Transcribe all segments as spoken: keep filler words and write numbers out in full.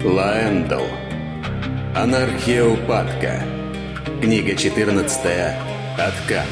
Лаэндл. Анархия упадка. Книга четырнадцатая. Откат.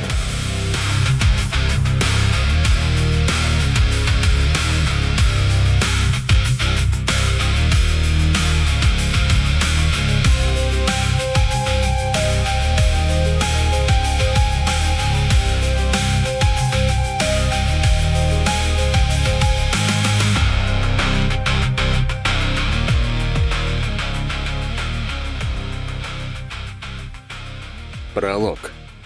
Пролог.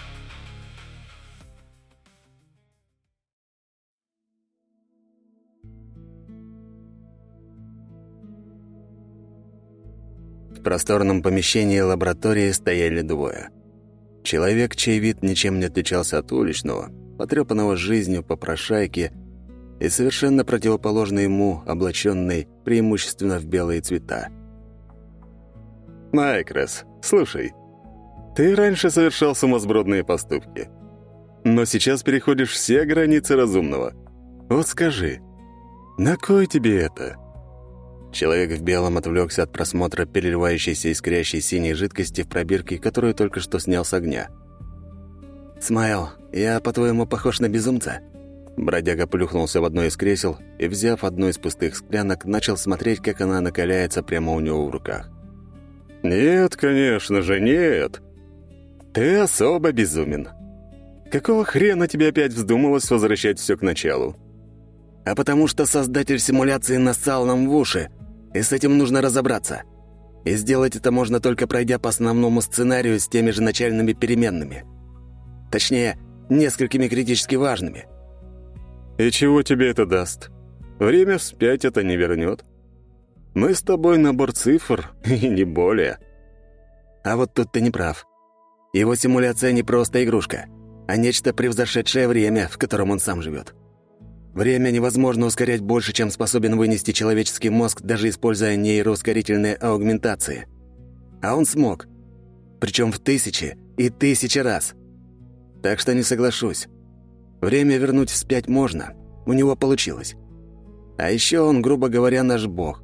В просторном помещении лаборатории стояли двое. Человек, чей вид ничем не отличался от уличного, потрепанного жизнью попрошайки, и совершенно противоположный ему, облаченный преимущественно в белые цвета. «Майкрос, слушай, ты раньше совершал сумасбродные поступки, но сейчас переходишь все границы разумного. Вот скажи, на кой тебе это?» Человек в белом отвлекся от просмотра переливающейся искрящей синей жидкости в пробирке, которую только что снял с огня. «Смайл, я, по-твоему, похож на безумца?» Бродяга плюхнулся в одно из кресел и, взяв одну из пустых склянок, начал смотреть, как она накаляется прямо у него в руках. «Нет, конечно же, нет. Ты особо безумен. Какого хрена тебе опять вздумалось возвращать все к началу?» «А потому что создатель симуляции нассал нам в уши, и с этим нужно разобраться. И сделать это можно только пройдя по основному сценарию с теми же начальными переменными. Точнее, несколькими критически важными». «И чего тебе это даст? Время вспять это не вернет. Мы с тобой набор цифр, и не более». «А вот тут ты не прав. Его симуляция не просто игрушка, а нечто превзошедшее время, в котором он сам живет. Время невозможно ускорять больше, чем способен вынести человеческий мозг, даже используя нейроускорительные аугментации. А он смог. Причем в тысячи и тысячи раз. Так что не соглашусь. Время вернуть вспять можно. У него получилось. А еще он, грубо говоря, наш бог.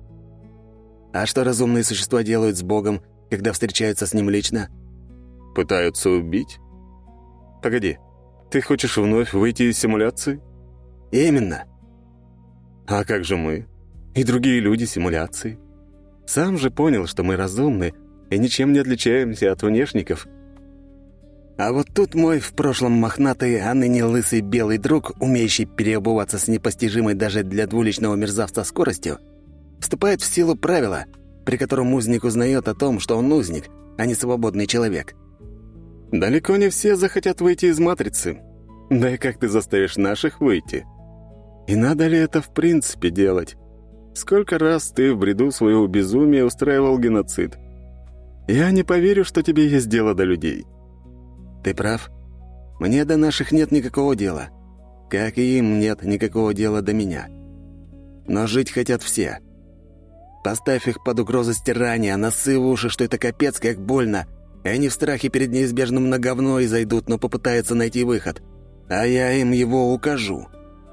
А что разумные существа делают с богом, когда встречаются с ним лично?» «Пытаются убить? Погоди, ты хочешь вновь выйти из симуляции?» «Именно». «А как же мы? И другие люди симуляции? Сам же понял, что мы разумны и ничем не отличаемся от внешников». «А вот тут мой в прошлом мохнатый, а ныне лысый белый друг, умеющий переобуваться с непостижимой даже для двуличного мерзавца скоростью, вступает в силу правила, при котором узник узнает о том, что он узник, а не свободный человек. Далеко не все захотят выйти из матрицы. Да и как ты заставишь наших выйти? И надо ли это в принципе делать? Сколько раз ты в бреду своего безумия устраивал геноцид? Я не поверю, что тебе есть дело до людей». «Ты прав. Мне до наших нет никакого дела. Как и им нет никакого дела до меня. Но жить хотят все. Поставь их под угрозу стирания, носы в уши, что это капец, как больно, и они в страхе перед неизбежным на говно и зайдут, но попытаются найти выход. А я им его укажу».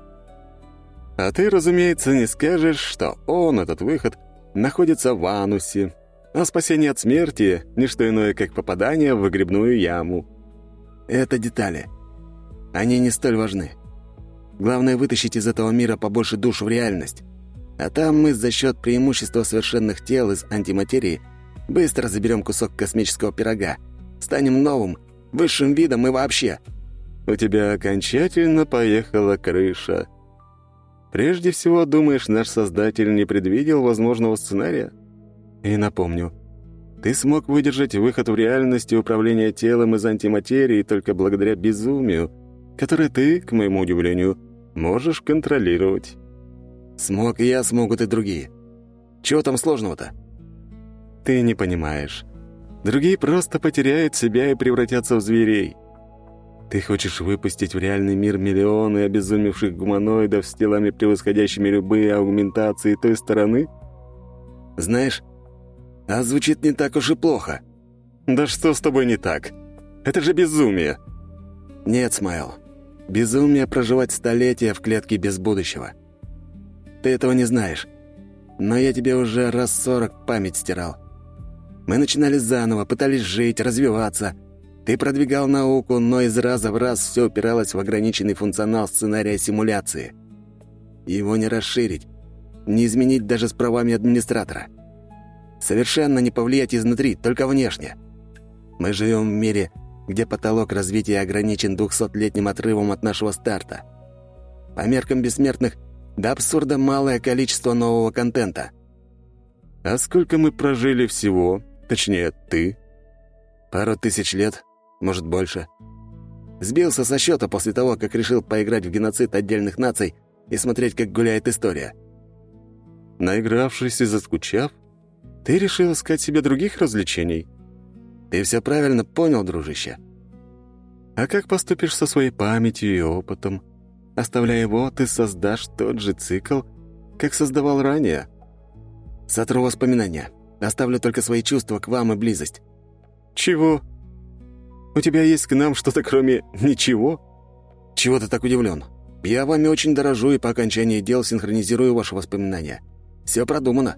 «А ты, разумеется, не скажешь, что он, этот выход, находится в анусе, а спасение от смерти — не что иное, как попадание в выгребную яму». «Это детали. Они не столь важны. Главное — вытащить из этого мира побольше душ в реальность. А там мы за счет преимущества совершенных тел из антиматерии быстро заберем кусок космического пирога, станем новым, высшим видом и вообще». «У тебя окончательно поехала крыша. Прежде всего, думаешь, наш Создатель не предвидел возможного сценария? И напомню, ты смог выдержать выход в реальность и управление телом из антиматерии только благодаря безумию, которое ты, к моему удивлению, можешь контролировать». «Смог и я, смогут и другие. Чего там сложного-то?» «Ты не понимаешь. Другие просто потеряют себя и превратятся в зверей. Ты хочешь выпустить в реальный мир миллионы обезумевших гуманоидов с телами, превосходящими любые аугментации той стороны?» «Знаешь, а звучит не так уж и плохо». «Да что с тобой не так? Это же безумие!» «Нет, Смайл. Безумие проживать столетия в клетке без будущего. Ты этого не знаешь. но я тебе уже раз сорок память стирал. Мы начинали заново, пытались жить, развиваться. Ты продвигал науку, но из раза в раз все упиралось в ограниченный функционал сценария симуляции. Его не расширить, не изменить даже с правами администратора. Совершенно не повлиять изнутри, только внешне. Мы живем в мире, где потолок развития ограничен двухсотлетним отрывом от нашего старта. По меркам бессмертных, до абсурда малое количество нового контента. А сколько мы прожили всего, точнее, ты? Пару тысяч лет, может, больше. Сбился со счета после того, как решил поиграть в геноцид отдельных наций и смотреть, как гуляет история. Наигравшись и заскучав, ты решил искать себе других развлечений? Ты все правильно понял, дружище. А как поступишь со своей памятью и опытом? Оставляя его, ты создашь тот же цикл, как создавал ранее. Сотру воспоминания. Оставлю только свои чувства к вам и близость. Чего? У тебя есть к нам что-то, кроме ничего? Чего ты так удивлен? Я вами очень дорожу и по окончании дел синхронизирую ваши воспоминания. Все продумано.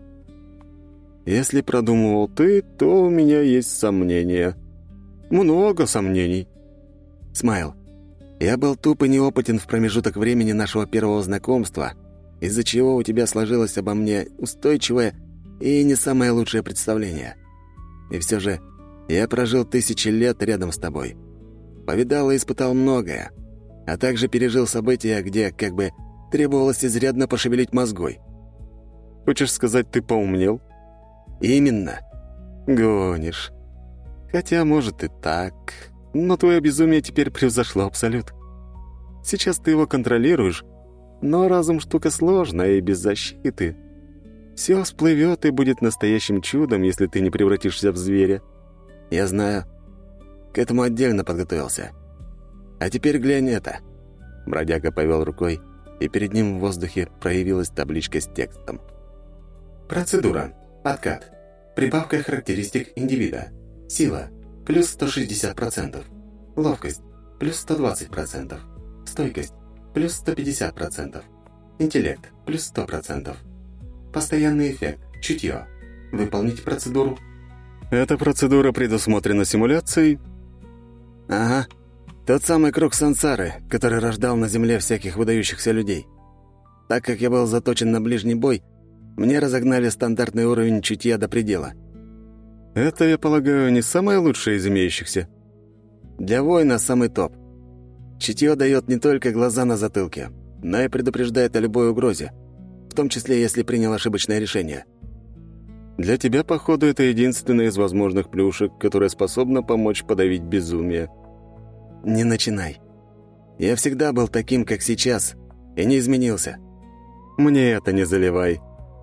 Если продумывал ты, то у меня есть сомнения. Много сомнений. Смайл, я был туп и неопытен в промежуток времени нашего первого знакомства, из-за чего у тебя сложилось обо мне устойчивое и не самое лучшее представление. И все же я прожил тысячи лет рядом с тобой. Повидал и испытал многое, а также пережил события, где как бы требовалось изрядно пошевелить мозгой. Хочешь сказать, ты поумнел? Именно. Гонишь. Хотя, может, и так, но твое безумие теперь превзошло абсолют. Сейчас ты его контролируешь, но разум штука сложная и без защиты. Все всплывет и будет настоящим чудом, если ты не превратишься в зверя. Я знаю. К этому отдельно подготовился. А теперь глянь это. Бродяга повел рукой, и перед ним в воздухе проявилась табличка с текстом. Процедура. Откат. Прибавка характеристик индивида. Сила. Плюс сто шестьдесят процентов. Ловкость. Плюс сто двадцать процентов. Стойкость. Плюс сто пятьдесят процентов. Интеллект. Плюс сто процентов. Постоянный эффект. Чутье. Выполнить процедуру. Эта процедура предусмотрена симуляцией? Ага. Тот самый круг сансары, который рождал на Земле всяких выдающихся людей. Так как я был заточен на ближний бой, мне разогнали стандартный уровень чутья до предела. Это, я полагаю, не самое лучшее из имеющихся? Для воина самый топ. Чутье дает не только глаза на затылке, но и предупреждает о любой угрозе, в том числе, если принял ошибочное решение. Для тебя, походу, это единственное из возможных плюшек, которое способно помочь подавить безумие. Не начинай. Я всегда был таким, как сейчас, и не изменился. Мне это не заливай.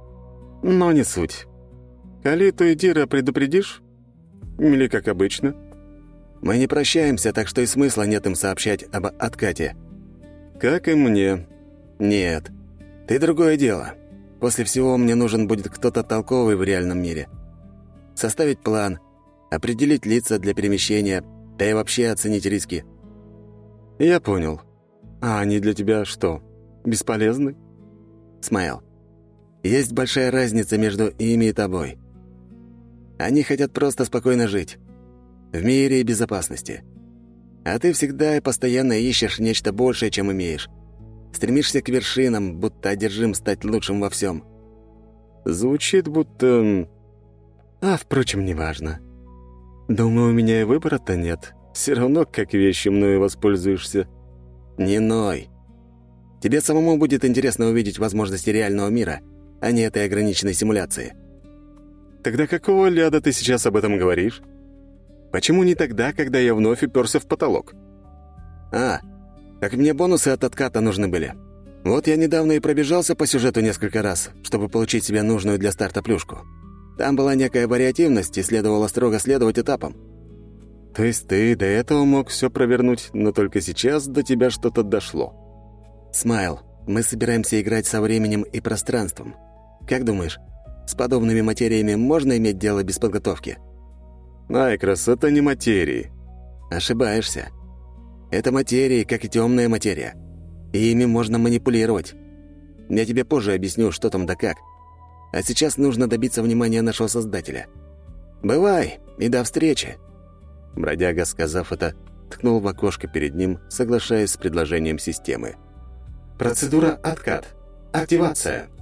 Но не суть. Калиту и Дира предупредишь? Или как обычно? Мы не прощаемся, так что и смысла нет им сообщать об откате. Как и мне. Нет. Ты другое дело. После всего мне нужен будет кто-то толковый в реальном мире. Составить план, определить лица для перемещения, да и вообще оценить риски. Я понял. А они для тебя что, бесполезны? Смайл, есть большая разница между ими и тобой. Они хотят просто спокойно жить. В мире и безопасности. А ты всегда и постоянно ищешь нечто большее, чем имеешь. Стремишься к вершинам, будто одержим стать лучшим во всем. Звучит будто... А, впрочем, неважно. Думаю, у меня и выбора-то нет. Все равно, как вещи мною воспользуешься. Не ной. Тебе самому будет интересно увидеть возможности реального мира, а не этой ограниченной симуляции. Тогда какого ляда ты сейчас об этом говоришь? Почему не тогда, когда я вновь уперся в потолок? А, так мне бонусы от отката нужны были. Вот я недавно и пробежался по сюжету несколько раз, чтобы получить себе нужную для старта плюшку. Там была некая вариативность, и следовало строго следовать этапам. То есть ты до этого мог все провернуть, но только сейчас до тебя что-то дошло? Смайл, мы собираемся играть со временем и пространством. Как думаешь, с подобными материями можно иметь дело без подготовки? Айкрос, это не материи. Ошибаешься. Это материи, как и темная материя. И ими можно манипулировать. Я тебе позже объясню, что там да как. А сейчас нужно добиться внимания нашего Создателя. Бывай и до встречи!» Бродяга, сказав это, ткнул в окошко перед ним, соглашаясь с предложением системы. Процедура «Откат». Активация.